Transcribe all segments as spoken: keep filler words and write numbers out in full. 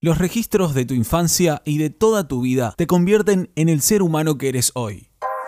Los registros de tu infancia y de toda tu vida te convierten en el ser humano que eres hoy.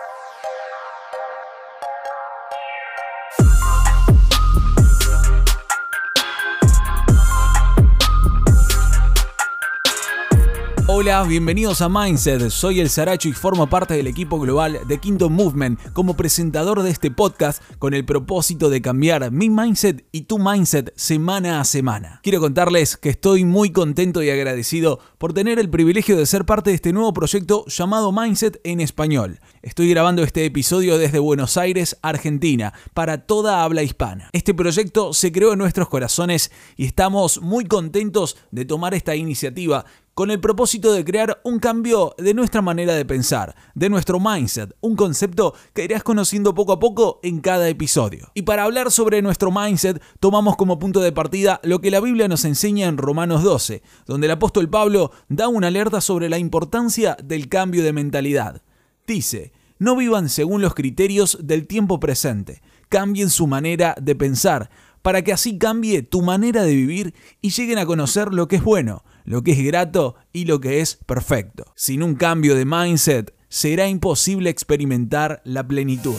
Hola, bienvenidos a Mindset, soy el Saracho y formo parte del equipo global de Kingdom Movement como presentador de este podcast con el propósito de cambiar mi mindset y tu mindset semana a semana. Quiero contarles que estoy muy contento y agradecido por tener el privilegio de ser parte de este nuevo proyecto llamado Mindset en español. Estoy grabando este episodio desde Buenos Aires, Argentina, para toda habla hispana. Este proyecto se creó en nuestros corazones y estamos muy contentos de tomar esta iniciativa con el propósito de crear un cambio de nuestra manera de pensar, de nuestro mindset, un concepto que irás conociendo poco a poco en cada episodio. Y para hablar sobre nuestro mindset, tomamos como punto de partida lo que la Biblia nos enseña en Romanos doce, donde el apóstol Pablo da una alerta sobre la importancia del cambio de mentalidad. Dice: no vivan según los criterios del tiempo presente, cambien su manera de pensar, para que así cambie tu manera de vivir y lleguen a conocer lo que es bueno, lo que es grato y lo que es perfecto. Sin un cambio de mindset, será imposible experimentar la plenitud.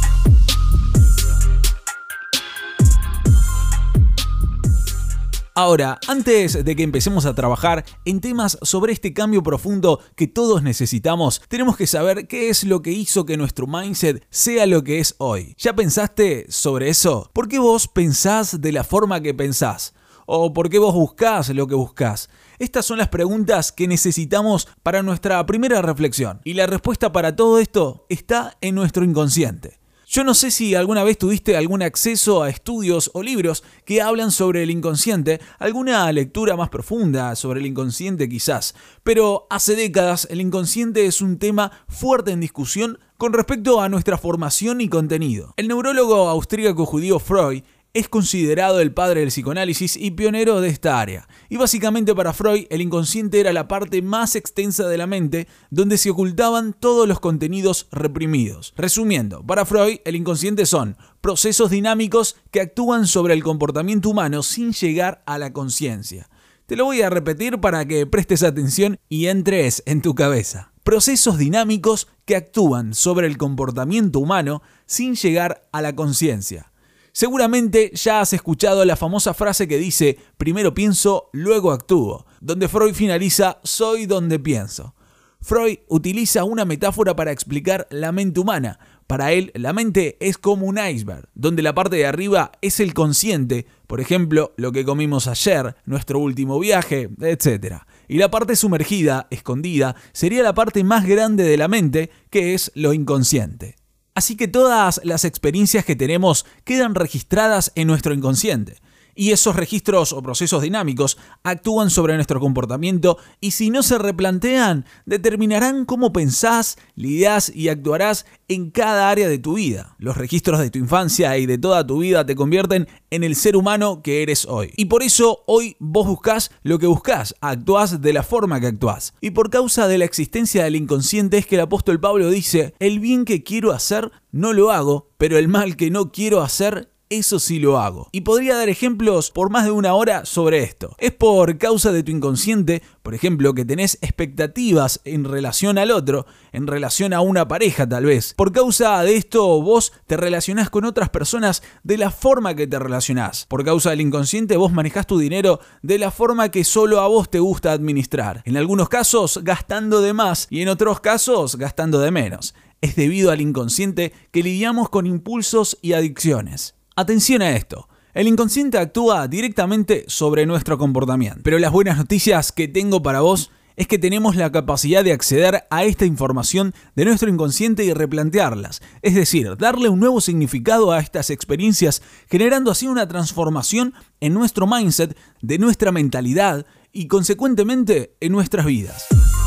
Ahora, antes de que empecemos a trabajar en temas sobre este cambio profundo que todos necesitamos, tenemos que saber qué es lo que hizo que nuestro mindset sea lo que es hoy. ¿Ya pensaste sobre eso? ¿Por qué vos pensás de la forma que pensás? ¿O por qué vos buscás lo que buscás? Estas son las preguntas que necesitamos para nuestra primera reflexión. Y la respuesta para todo esto está en nuestro inconsciente. Yo no sé si alguna vez tuviste algún acceso a estudios o libros que hablan sobre el inconsciente, alguna lectura más profunda sobre el inconsciente quizás, pero hace décadas el inconsciente es un tema fuerte en discusión con respecto a nuestra formación y contenido. El neurólogo austríaco judío Freud es considerado el padre del psicoanálisis y pionero de esta área. Y básicamente para Freud, el inconsciente era la parte más extensa de la mente donde se ocultaban todos los contenidos reprimidos. Resumiendo, para Freud, el inconsciente son procesos dinámicos que actúan sobre el comportamiento humano sin llegar a la conciencia. Te lo voy a repetir para que prestes atención y entres en tu cabeza. Procesos dinámicos que actúan sobre el comportamiento humano sin llegar a la conciencia. Seguramente ya has escuchado la famosa frase que dice: primero pienso, luego actúo, donde Freud finaliza: soy donde pienso. Freud utiliza una metáfora para explicar la mente humana. Para él, la mente es como un iceberg, donde la parte de arriba es el consciente, por ejemplo, lo que comimos ayer, nuestro último viaje, etcétera. Y la parte sumergida, escondida, sería la parte más grande de la mente, que es lo inconsciente. Así que todas las experiencias que tenemos quedan registradas en nuestro inconsciente. Y esos registros o procesos dinámicos actúan sobre nuestro comportamiento y si no se replantean, determinarán cómo pensás, lidiás y actuarás en cada área de tu vida. Los registros de tu infancia y de toda tu vida te convierten en el ser humano que eres hoy. Y por eso hoy vos buscás lo que buscás, actuás de la forma que actuás. Y por causa de la existencia del inconsciente es que el apóstol Pablo dice: el bien que quiero hacer no lo hago, pero el mal que no quiero hacer, eso sí lo hago. Y podría dar ejemplos por más de una hora sobre esto. Es por causa de tu inconsciente, por ejemplo, que tenés expectativas en relación al otro, en relación a una pareja tal vez. Por causa de esto vos te relacionás con otras personas de la forma que te relacionás. Por causa del inconsciente vos manejás tu dinero de la forma que solo a vos te gusta administrar. En algunos casos gastando de más y en otros casos gastando de menos. Es debido al inconsciente que lidiamos con impulsos y adicciones. Atención a esto, el inconsciente actúa directamente sobre nuestro comportamiento, pero las buenas noticias que tengo para vos es que tenemos la capacidad de acceder a esta información de nuestro inconsciente y replantearlas, es decir, darle un nuevo significado a estas experiencias, generando así una transformación en nuestro mindset, de nuestra mentalidad y consecuentemente en nuestras vidas.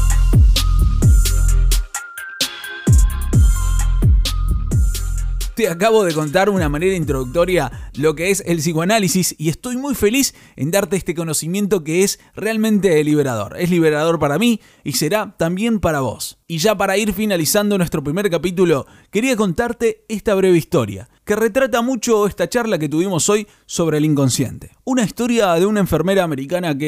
Te acabo de contar de una manera introductoria lo que es el psicoanálisis y estoy muy feliz en darte este conocimiento que es realmente liberador. Es liberador para mí y será también para vos. Y ya para ir finalizando nuestro primer capítulo, quería contarte esta breve historia que retrata mucho esta charla que tuvimos hoy sobre el inconsciente. Una historia de una enfermera americana que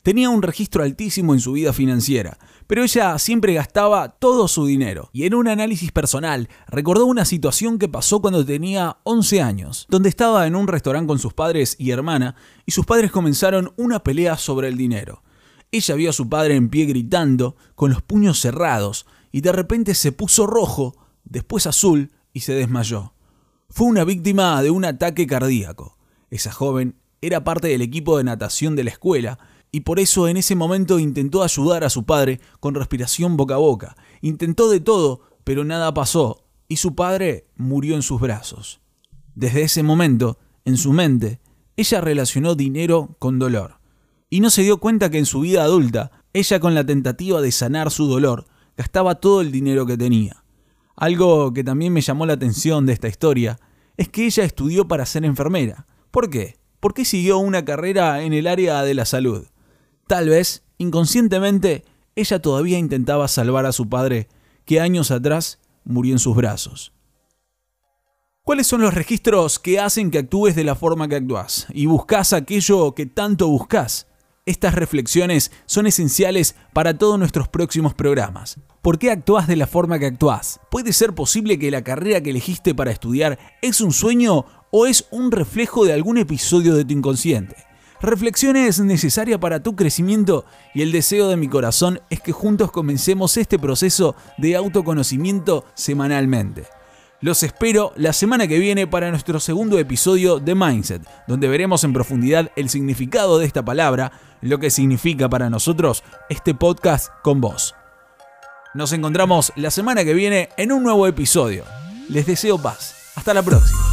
Tenía un registro altísimo en su vida financiera, pero ella siempre gastaba todo su dinero. Y en un análisis personal, recordó una situación que pasó cuando tenía once años, donde estaba en un restaurante con sus padres y hermana, y sus padres comenzaron una pelea sobre el dinero. Ella vio a su padre en pie gritando, con los puños cerrados, y de repente se puso rojo, después azul, y se desmayó. Fue una víctima de un ataque cardíaco. Esa joven era parte del equipo de natación de la escuela, y por eso en ese momento intentó ayudar a su padre con respiración boca a boca. Intentó de todo, pero nada pasó, y su padre murió en sus brazos. Desde ese momento, en su mente, ella relacionó dinero con dolor. Y no se dio cuenta que en su vida adulta, ella con la tentativa de sanar su dolor, gastaba todo el dinero que tenía. Algo que también me llamó la atención de esta historia es que ella estudió para ser enfermera. ¿Por qué? ¿Por qué siguió una carrera en el área de la salud? Tal vez, inconscientemente, ella todavía intentaba salvar a su padre, que años atrás murió en sus brazos. ¿Cuáles son los registros que hacen que actúes de la forma que actúas y buscas aquello que tanto buscas? Estas reflexiones son esenciales para todos nuestros próximos programas. ¿Por qué actúas de la forma que actúas? ¿Puede ser posible que la carrera que elegiste para estudiar es un sueño o es un reflejo de algún episodio de tu inconsciente? Reflexiones necesarias para tu crecimiento, y el deseo de mi corazón es que juntos comencemos este proceso de autoconocimiento semanalmente. Los espero la semana que viene para nuestro segundo episodio de Mindset, donde veremos en profundidad el significado de esta palabra, lo que significa para nosotros este podcast con vos. Nos encontramos la semana que viene en un nuevo episodio. Les deseo paz. Hasta la próxima.